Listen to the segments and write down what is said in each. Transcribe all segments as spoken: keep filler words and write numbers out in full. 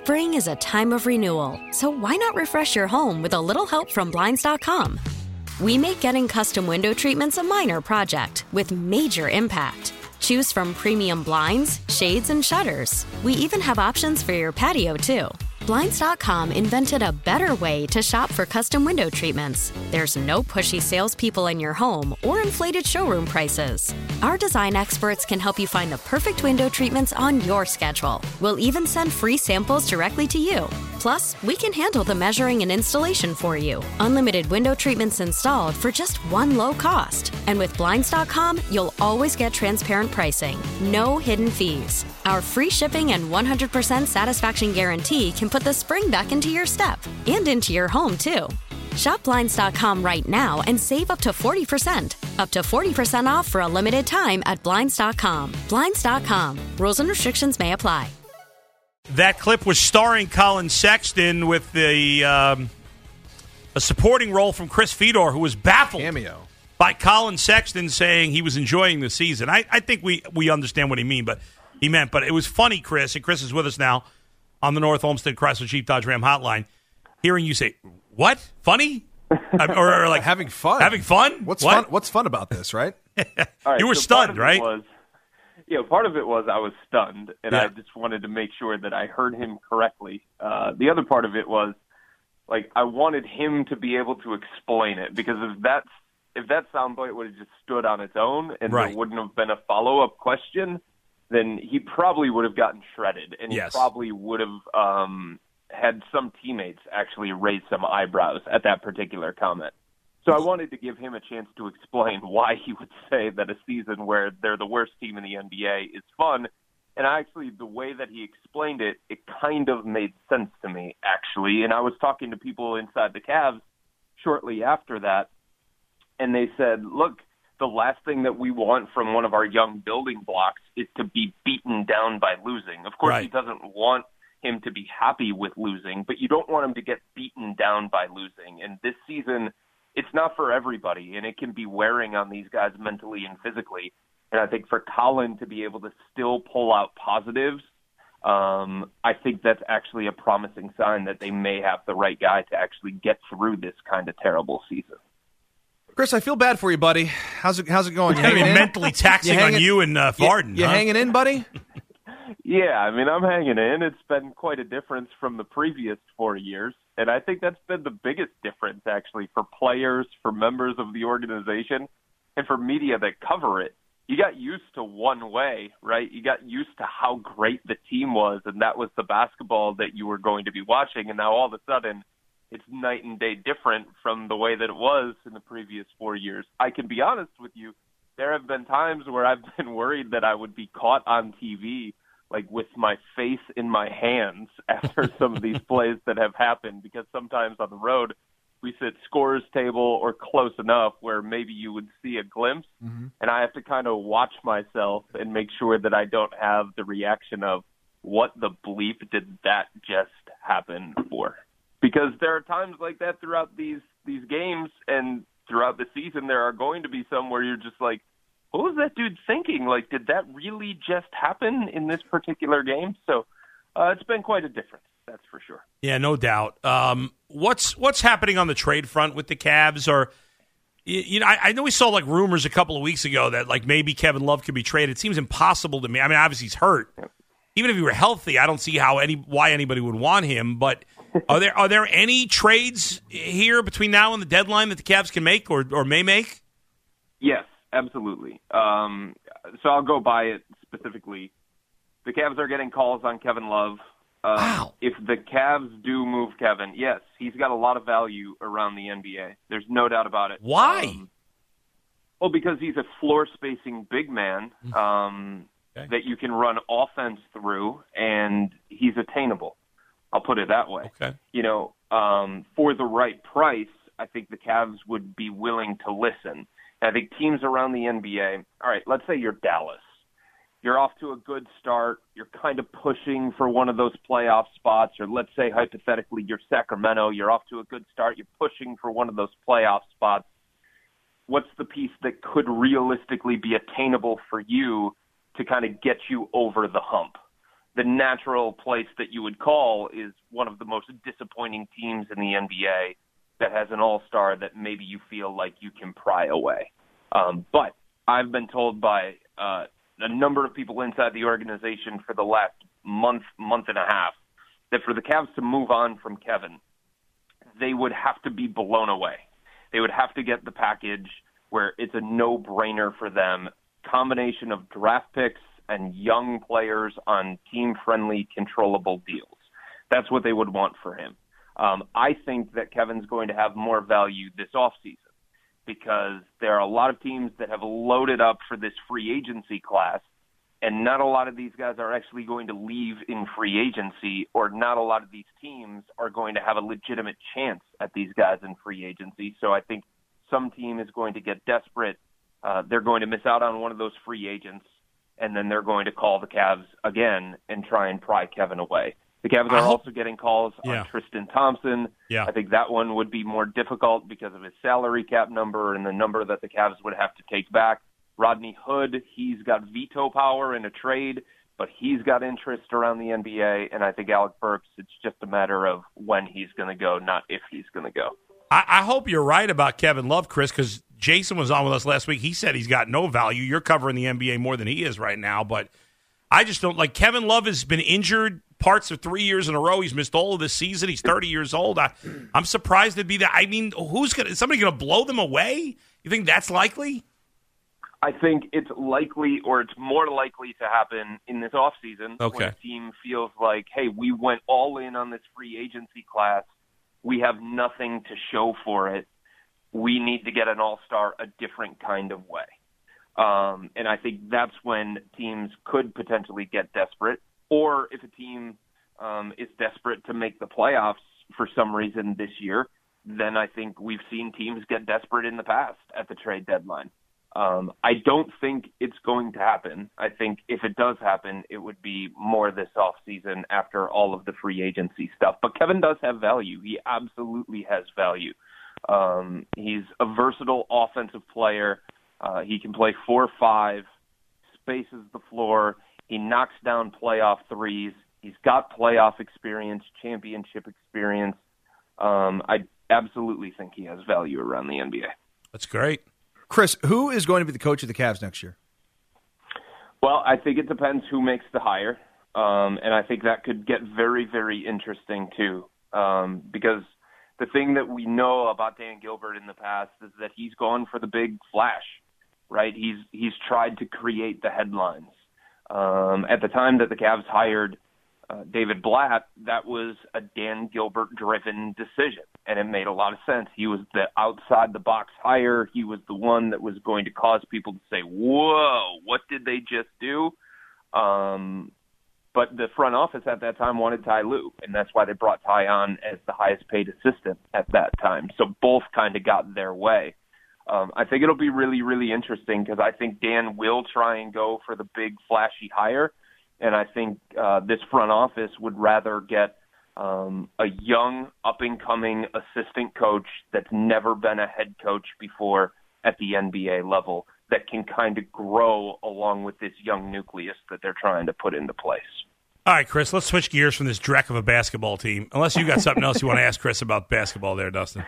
Spring is a time of renewal, so why not refresh your home with a little help from Blinds dot com? We make getting custom window treatments a minor project with major impact. Choose from premium blinds, shades, and shutters. We even have options for your patio, too. Blinds dot com invented a better way to shop for custom window treatments. There's no pushy salespeople in your home or inflated showroom prices. Our design experts can help you find the perfect window treatments on your schedule. We'll even send free samples directly to you. Plus, we can handle the measuring and installation for you. Unlimited window treatments installed for just one low cost. And with Blinds dot com, you'll always get transparent pricing. No hidden fees. Our free shipping and one hundred percent satisfaction guarantee can put the spring back into your step and into your home, too. Shop Blinds dot com right now and save up to forty percent. Up to forty percent off for a limited time at Blinds dot com. Blinds dot com. Rules and restrictions may apply. That clip was starring Colin Sexton with the um, a supporting role from Chris Fedor, who was baffled Cameo. by Colin Sexton saying he was enjoying the season. I, I think we, we understand what he mean, but he meant. But it was funny, Chris, and Chris is with us now on the North Olmsted Chrysler Jeep Dodge Ram hotline, hearing you say, what? Funny? or, or like having fun. Having fun? What's what? fun? What's fun about this, right? right you were so stunned, right? Was, yeah, part of it was I was stunned, and yeah. I just wanted to make sure that I heard him correctly. Uh, the other part of it was, like, I wanted him to be able to explain it, because if that's if that soundbite would have just stood on its own and right. there wouldn't have been a follow-up question, then he probably would have gotten shredded, and yes. he probably would have um, had some teammates actually raise some eyebrows at that particular comment. So I wanted to give him a chance to explain why he would say that a season where they're the worst team in the N B A is fun. And actually, the way that he explained it, it kind of made sense to me, actually. And I was talking to people inside the Cavs shortly after that, and they said, look, the last thing that we want from one of our young building blocks is to be beaten down by losing. Of course, right. he doesn't want him to be happy with losing, but you don't want him to get beaten down by losing. And this season, it's not for everybody, and it can be wearing on these guys mentally and physically. And I think for Colin to be able to still pull out positives, um, I think that's actually a promising sign that they may have the right guy to actually get through this kind of terrible season. Chris, I feel bad for you, buddy. How's it How's it going? You I mean, in? mentally taxing you on you and uh, Varden. You, you huh? hanging in, buddy? Yeah, I mean, I'm hanging in. It's been quite a difference from the previous four years. And I think that's been the biggest difference, actually, for players, for members of the organization, and for media that cover it. You got used to one way, right? You got used to how great the team was, and that was the basketball that you were going to be watching. And now all of a sudden, it's night and day different from the way that it was in the previous four years. I can be honest with you. There have been times where I've been worried that I would be caught on T V like with my face in my hands after some of these plays that have happened, because sometimes on the road we sit scorer's table or close enough where maybe you would see a glimpse, mm-hmm. and I have to kind of watch myself and make sure that I don't have the reaction of, what the bleep did that just happen for? Because there are times like that throughout these, these games, and throughout the season there are going to be some where you're just like, what was that dude thinking? Like, did that really just happen in this particular game? So uh, it's been quite a difference, that's for sure. Yeah, no doubt. Um, what's what's happening on the trade front with the Cavs? Or you, you know, I, I know we saw like rumors a couple of weeks ago that like maybe Kevin Love could be traded. It seems impossible to me. I mean, obviously he's hurt. Yeah. Even if he were healthy, I don't see how any why anybody would want him. But are there are there any trades here between now and the deadline that the Cavs can make or or may make? Yes. Absolutely. Um, so I'll go by it specifically. The Cavs are getting calls on Kevin Love. Uh, wow. If the Cavs do move Kevin, yes, he's got a lot of value around the N B A. There's no doubt about it. Why? Um, well, because he's a floor-spacing big man um, okay. that you can run offense through, and he's attainable. I'll put it that way. Okay. You know, um, for the right price, I think the Cavs would be willing to listen. I think teams around the N B A, all right, let's say you're Dallas. You're off to a good start. You're kind of pushing for one of those playoff spots. Or let's say, hypothetically, you're Sacramento. You're off to a good start. You're pushing for one of those playoff spots. What's the piece that could realistically be attainable for you to kind of get you over the hump? the natural place that you would call is one of the most disappointing teams in the N B A that has an all-star that maybe you feel like you can pry away. Um, but I've been told by uh, a number of people inside the organization for the last month, month and a half, that for the Cavs to move on from Kevin, they would have to be blown away. They would have to get the package where it's a no-brainer for them, combination of draft picks and young players on team-friendly, controllable deals. That's what they would want for him. Um, I think that Kevin's going to have more value this offseason because there are a lot of teams that have loaded up for this free agency class, and not a lot of these guys are actually going to leave in free agency, or not a lot of these teams are going to have a legitimate chance at these guys in free agency. So I think some team is going to get desperate. Uh, they're going to miss out on one of those free agents, and then they're going to call the Cavs again and try and pry Kevin away. The Cavs are also getting calls yeah. on Tristan Thompson. Yeah. I think that one would be more difficult because of his salary cap number and the number that the Cavs would have to take back. Rodney Hood, he's got veto power in a trade, but he's got interest around the N B A. And I think Alec Burks, it's just a matter of when he's going to go, not if he's going to go. I, I hope you're right about Kevin Love, Chris, because Jason was on with us last week. He said he's got no value. You're covering the N B A more than he is right now, but I just don't like Kevin Love has been injured parts of three years in a row. He's missed all of this season. He's thirty years old. I, I'm surprised it'd be that. I mean, who's gonna? Is somebody going to blow them away? You think that's likely? I think it's likely, or it's more likely to happen in this offseason Okay. when a team feels like, hey, we went all in on this free agency class. We have nothing to show for it. We need to get an all-star a different kind of way. Um, and I think that's when teams could potentially get desperate. Or if a team um, is desperate to make the playoffs for some reason this year, then I think we've seen teams get desperate in the past at the trade deadline. Um, I don't think it's going to happen. I think if it does happen, it would be more this offseason after all of the free agency stuff. But Kevin does have value. He absolutely has value. Um, he's a versatile offensive player. Uh, he can play four five, spaces the floor. He knocks down playoff threes. He's got playoff experience, championship experience. Um, I absolutely think he has value around the N B A. That's great. Chris, who is going to be the coach of the Cavs next year? Well, I think it depends who makes the hire, um, and I think that could get very, very interesting too, um, because the thing that we know about Dan Gilbert in the past is that he's gone for the big flash, right? He's he's tried to create the headlines. Um, at the time that the Cavs hired uh, David Blatt, that was a Dan Gilbert-driven decision, and it made a lot of sense. He was the outside-the-box hire. He was the one that was going to cause people to say, whoa, what did they just do? Um, but the front office at that time wanted Ty Lue, and that's why they brought Ty on as the highest-paid assistant at that time. So both kind of got their way. Um, I think it'll be really, really interesting because I think Dan will try and go for the big, flashy hire, and I think uh, this front office would rather get um, a young, up-and-coming assistant coach that's never been a head coach before at the N B A level that can kind of grow along with this young nucleus that they're trying to put into place. All right, Chris, let's switch gears from this dreck of a basketball team, unless you got something else you want to ask Chris about basketball there, Dustin.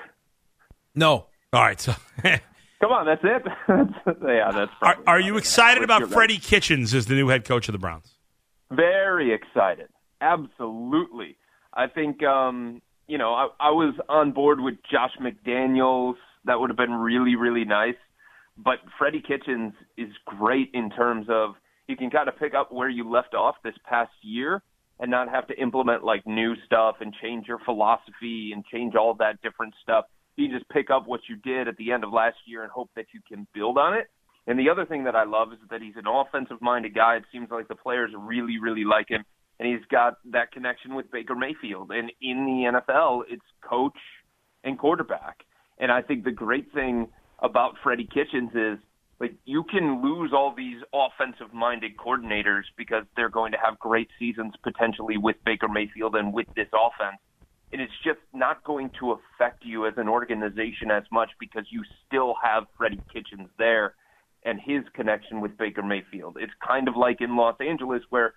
No. All right, so Come on, that's it. that's, yeah, that's. Are, are you excited about Freddie Freddie Kitchens as the new head coach of the Browns? Very excited. Absolutely. I think, um, you know, I, I was on board with Josh McDaniels. That would have been really, really nice. But Freddie Kitchens is great in terms of you can kind of pick up where you left off this past year and not have to implement, like, new stuff and change your philosophy and change all that different stuff. You just pick up what you did at the end of last year and hope that you can build on it. And the other thing that I love is that he's an offensive-minded guy. It seems like the players really, really like him. And he's got that connection with Baker Mayfield. And in the N F L, it's coach and quarterback. And I think the great thing about Freddie Kitchens is, like, you can lose all these offensive-minded coordinators because they're going to have great seasons potentially with Baker Mayfield and with this offense. And it's just not going to affect you as an organization as much because you still have Freddie Kitchens there and his connection with Baker Mayfield. It's kind of like in Los Angeles where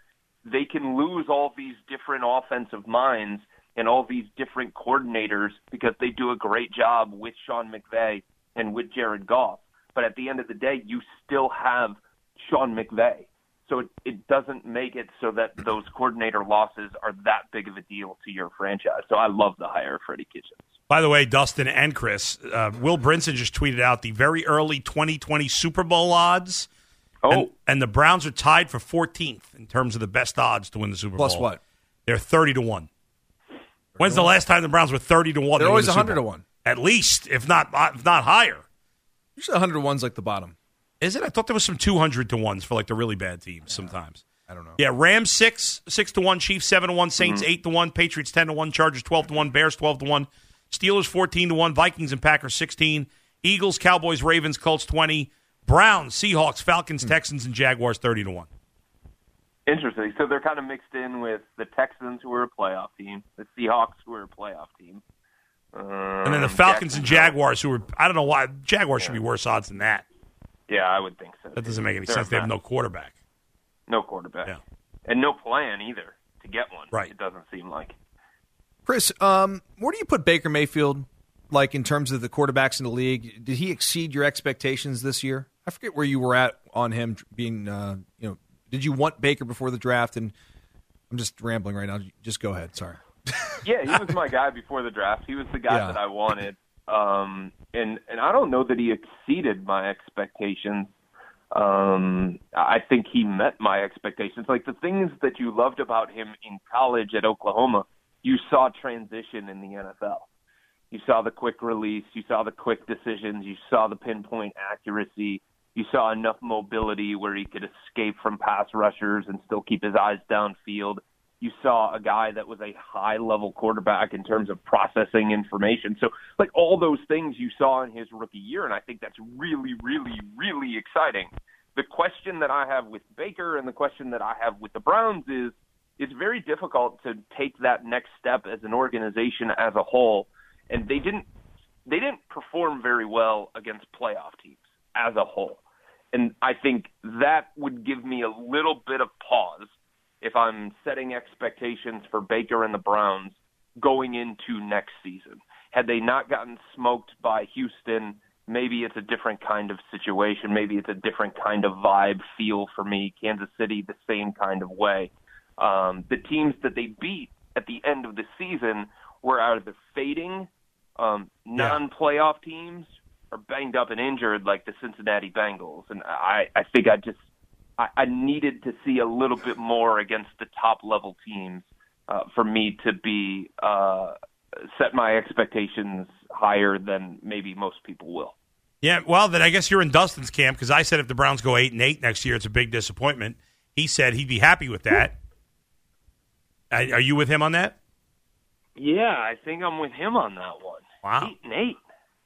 they can lose all these different offensive minds and all these different coordinators because they do a great job with Sean McVay and with Jared Goff. But at the end of the day, you still have Sean McVay. So it, it doesn't make it so that those coordinator losses are that big of a deal to your franchise. So I love the hire of Freddie Kitchens. By the way, Dustin and Chris, uh, Will Brinson just tweeted out the very early twenty twenty Super Bowl odds. Oh. And, and the Browns are tied for fourteenth in terms of the best odds to win the Super Plus Bowl. Plus what? They're thirty to one. When's the last time the Browns were thirty to one? They're always the one hundred to one. At least, if not if not higher. Usually one hundred to one's like the bottom. Is it? I thought there was some two hundred to ones for like the really bad teams sometimes. I don't know. Yeah, Rams six, six to one, Chiefs seven to one, Saints mm-hmm. eight to one, Patriots ten to one, Chargers twelve to one, Bears twelve to one, Steelers fourteen to one, Vikings and Packers sixteen, Eagles, Cowboys, Ravens, Colts twenty, Browns, Seahawks, Falcons, mm-hmm. Texans, and Jaguars thirty to one. Interesting. So they're kind of mixed in with the Texans, who are a playoff team, the Seahawks, who are a playoff team. Um, and then the Falcons and Jaguars, who are, I don't know why, Jaguars yeah. should be worse odds than that. Yeah, I would think so. That doesn't make any They're sense. They have no quarterback. No quarterback. Yeah. And no plan either to get one. Right. It doesn't seem like. Chris, um, where do you put Baker Mayfield, like in terms of the quarterbacks in the league? Did he exceed your expectations this year? I forget where you were at on him being, uh, you know, did you want Baker before the draft? And I'm just rambling right now. Just go ahead. Sorry. Yeah, he was my guy before the draft. He was the guy yeah. that I wanted. Um, and, and I don't know that he exceeded my expectations. Um, I think he met my expectations. Like the things that you loved about him in college at Oklahoma, you saw transition in the N F L. You saw the quick release. You saw the quick decisions. You saw the pinpoint accuracy. You saw enough mobility where he could escape from pass rushers and still keep his eyes downfield. You saw a guy that was a high-level quarterback in terms of processing information. So, like, all those things you saw in his rookie year, and I think that's really, really, really exciting. The question that I have with Baker and the question that I have with the Browns is it's very difficult to take that next step as an organization as a whole, and they didn't they didn't perform very well against playoff teams as a whole. And I think that would give me a little bit of pause if I'm setting expectations for Baker and the Browns going into next season. Had they not gotten smoked by Houston, maybe it's a different kind of situation. Maybe it's a different kind of vibe, feel for me. Kansas City, the same kind of way. Um, the teams that they beat at the end of the season were either fading, um, non-playoff teams, or banged up and injured like the Cincinnati Bengals. And I, I think I just I, I needed to see a little bit more against the top-level teams uh, for me to be uh, set my expectations higher than maybe most people will. Yeah, well, then I guess you're in Dustin's camp because I said if the Browns go eight and eight next year, it's a big disappointment. He said he'd be happy with that. Are you with him on that? Yeah, I think I'm with him on that one. Wow. Eight and eight.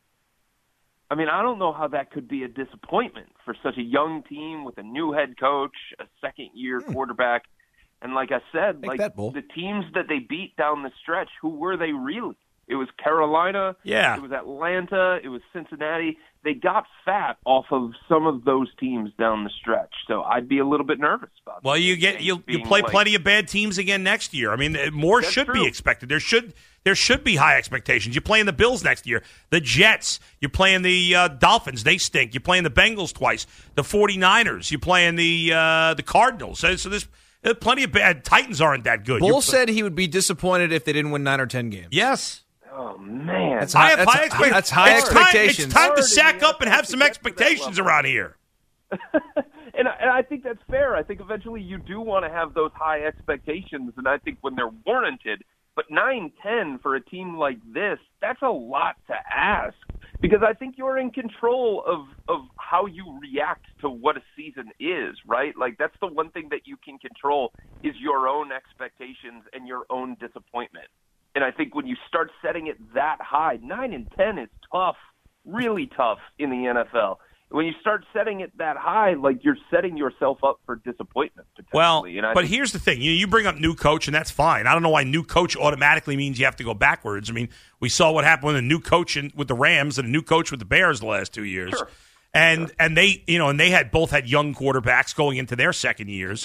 I mean, I don't know how that could be a disappointment for such a young team with a new head coach, a second-year hmm. quarterback. And like I said, Make like the teams that they beat down the stretch, who were they really? It was Carolina. Yeah. It was Atlanta. It was Cincinnati. They got fat off of some of those teams down the stretch. So I'd be a little bit nervous about Well, you get you you play like, plenty of bad teams again next year. I mean, more should true. be expected. There should there should be high expectations. You're playing the Bills next year, the Jets. You're playing the uh, Dolphins. They stink. You're playing the Bengals twice. The 49ers. You're playing the uh, the Cardinals. So, so there's plenty of bad. Titans aren't that good. Bull said he would be disappointed if they didn't win nine or ten games. Yes. Oh, man. That's high, I have that's, high, expect- that's high it's expectations. Time, it's time to sack up and have some expectations around here. and, I, and I think that's fair. I think eventually you do want to have those high expectations, and I think when they're warranted. But nine ten for a team like this, that's a lot to ask. Because I think you're in control of, of how you react to what a season is, right? Like, that's the one thing that you can control is your own expectations and your own disappointment. And I think when you start setting it that high, nine and ten is tough, really tough in the N F L. When you start setting it that high, like you're setting yourself up for disappointment. Well, and I but think- here's the thing: you you bring up new coach, and that's fine. I don't know why new coach automatically means you have to go backwards. I mean, we saw what happened with a new coach in, with the Rams and a new coach with the Bears the last two years, sure. and sure. and they you know and they had both had young quarterbacks going into their second years.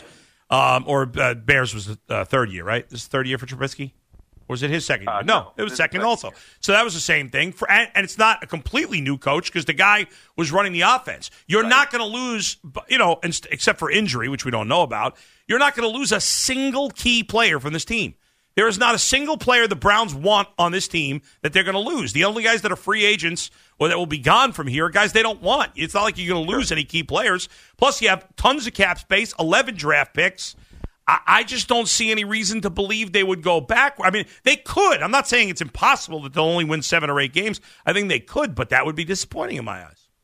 Um, or uh, Bears was the uh, third year, right? This is the third year for Trubisky? Or was it his second year? Uh, no, no, it was this second is also. second year. So that was the same thing. For and, and it's not a completely new coach because the guy was running the offense. You're Right. not going to lose, you know, inst- except for injury, which we don't know about. You're not going to lose a single key player from this team. There is not a single player the Browns want on this team that they're going to lose. The only guys that are free agents or that will be gone from here are guys they don't want. It's not like you're going to lose any key players. Plus, you have tons of cap space, eleven draft picks. I, I just don't see any reason to believe they would go back. I mean, they could. I'm not saying it's impossible that they'll only win seven or eight games. I think they could, but that would be disappointing in my eyes.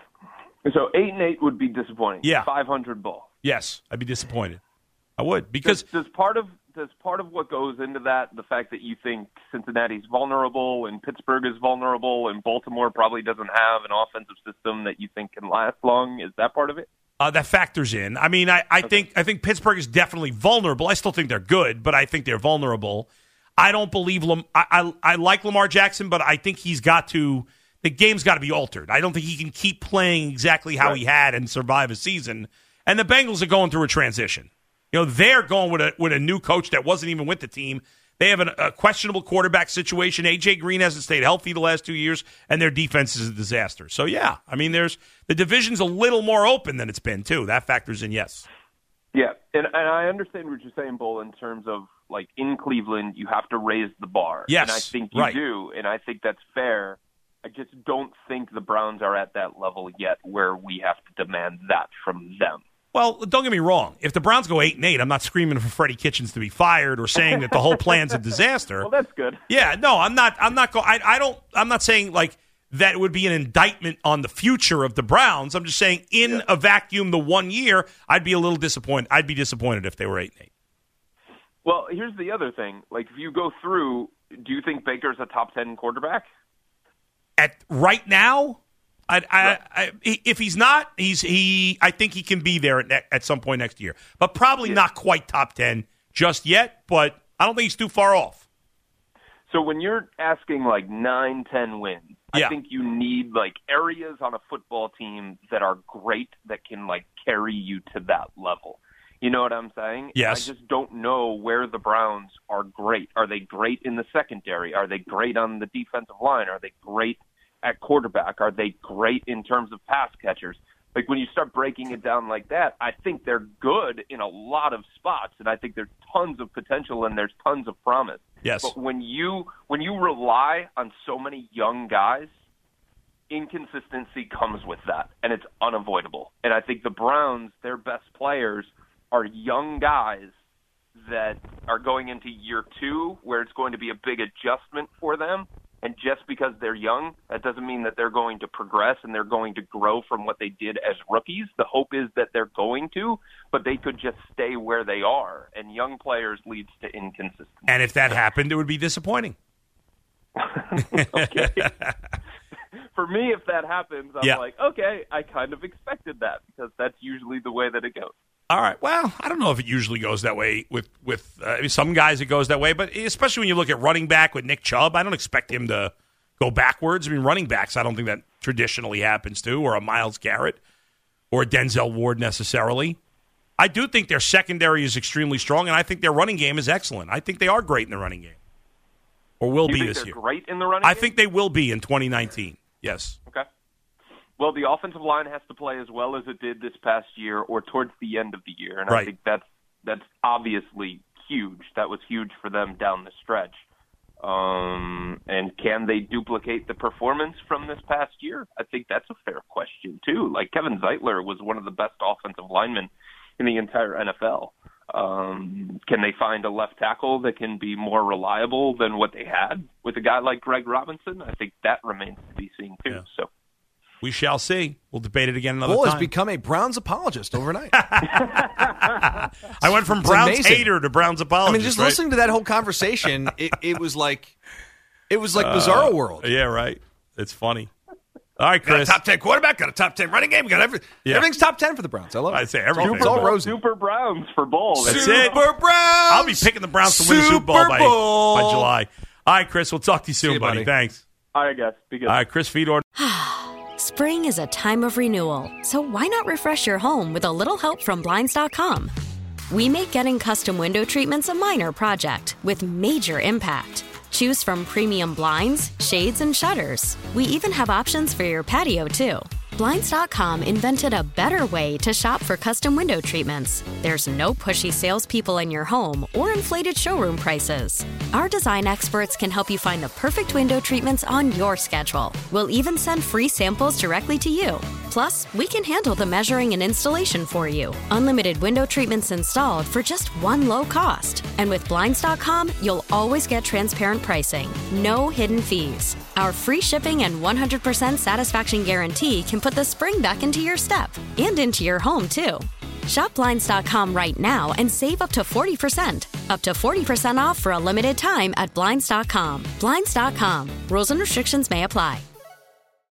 So eight and eight would be disappointing. Yeah. five hundred ball. Yes, I'd be disappointed. I would because does, does part of does part of what goes into that the fact that you think Cincinnati's vulnerable and Pittsburgh is vulnerable and Baltimore probably doesn't have an offensive system that you think can last long? Is that part of it? Uh, that factors in. I mean, I, I okay. think I think Pittsburgh is definitely vulnerable. I still think they're good, but I think they're vulnerable. I don't believe Lam- I, I I like Lamar Jackson, but I think he's got to the game's got to be altered. I don't think he can keep playing exactly how right. he had and survive a season. And the Bengals are going through a transition. You know, they're going with a with a new coach that wasn't even with the team. They have an, a questionable quarterback situation. A J Green hasn't stayed healthy the last two years, and their defense is a disaster. So, yeah, I mean, there's the division's a little more open than it's been, too. That factors in, yes. Yeah, and, and I understand what you're saying, Bull, in terms of, like, in Cleveland, you have to raise the bar. Yes, and I think you right. do, and I think that's fair. I just don't think the Browns are at that level yet where we have to demand that from them. Well, don't get me wrong. If the Browns go eight and eight, I'm not screaming for Freddie Kitchens to be fired or saying that the whole plan's a disaster. Well, that's good. Yeah, no, I'm not. I'm not. Go- I, I don't. I'm not saying like that it would be an indictment on the future of the Browns. I'm just saying in Yeah. a vacuum, the one year, I'd be a little disappointed. I'd be disappointed if they were eight and eight. Well, here's the other thing. Like, if you go through, do you think Baker's a top ten quarterback? At right now, I, I, Right. I, if he's not, he's he. I think he can be there at, ne- at some point next year, but probably Yeah. not quite top ten just yet. But I don't think he's too far off. So when you're asking like nine, ten wins, Yeah. I think you need like areas on a football team that are great that can like carry you to that level. You know what I'm saying? Yes. I just don't know where the Browns are great. Are they great in the secondary? Are they great on the defensive line? Are they great at quarterback? Are they great in terms of pass catchers? Like when you start breaking it down like that, I think they're good in a lot of spots, and I think there's tons of potential and there's tons of promise. Yes. But when you when you rely on so many young guys, inconsistency comes with that, and it's unavoidable. And I think the Browns, their best players are young guys that are going into year two where it's going to be a big adjustment for them. And just because they're young, that doesn't mean that they're going to progress and they're going to grow from what they did as rookies. The hope is that they're going to, but they could just stay where they are. And young players leads to inconsistency. And if that happened, it would be disappointing. Okay. For me, if that happens, I'm Yeah. like, okay, I kind of expected that because that's usually the way that it goes. All right. Well, I don't know if it usually goes that way with with uh, I mean, some guys. It goes that way, but especially when you look at running back with Nick Chubb, I don't expect him to go backwards. I mean, running backs, I don't think that traditionally happens to, or a Myles Garrett, or a Denzel Ward necessarily. I do think their secondary is extremely strong, and I think their running game is excellent. I think they are great in the running game, or will You be think this they're year. great in the running I game? think they will be in twenty nineteen. Yes. Okay. Well, the offensive line has to play as well as it did this past year or towards the end of the year, and Right. I think that's that's obviously huge. That was huge for them down the stretch. Um, and can they duplicate the performance from this past year? I think that's a fair question, too. Like, Kevin Zeitler was one of the best offensive linemen in the entire N F L. Um, can they find a left tackle that can be more reliable than what they had with a guy like Greg Robinson? I think that remains to be seen, too. Yeah. So. We shall see. We'll debate it again another Bull time. has become a Browns apologist overnight. I went from It's Browns amazing. hater to Browns apologist. I mean, just right? listening to that whole conversation, it, it was like it was like Bizarro World. Yeah, right. It's funny. All right, Got a Chris. top ten quarterback, got a top ten running game, got every, Yeah. everything's top ten for the Browns. I love it. I'd say It's all- everything. It's all, Super- rosy. Super Browns for bowl. That's Super it. Browns. I'll be picking the Browns to win the Super Bowl by, Super Bowl. by July. All right, Chris. We'll talk to you soon, you, buddy. buddy. Thanks. All right, guys. Be good. All right, Chris Fedor. Spring is a time of renewal, so why not refresh your home with a little help from Blinds dot com? We make getting custom window treatments a minor project with major impact. Choose from premium blinds, shades, and shutters. We even have options for your patio, too. Blinds dot com invented a better way to shop for custom window treatments. There's no pushy salespeople in your home or inflated showroom prices. Our design experts can help you find the perfect window treatments on your schedule. We'll even send free samples directly to you. Plus, we can handle the measuring and installation for you. Unlimited window treatments installed for just one low cost. And with Blinds dot com, you'll always get transparent pricing. No hidden fees. Our free shipping and one hundred percent satisfaction guarantee can put the spring back into your step and into your home, too. Shop Blinds dot com right now and save up to forty percent. Up to forty percent off for a limited time at Blinds dot com. Blinds dot com. Rules and restrictions may apply.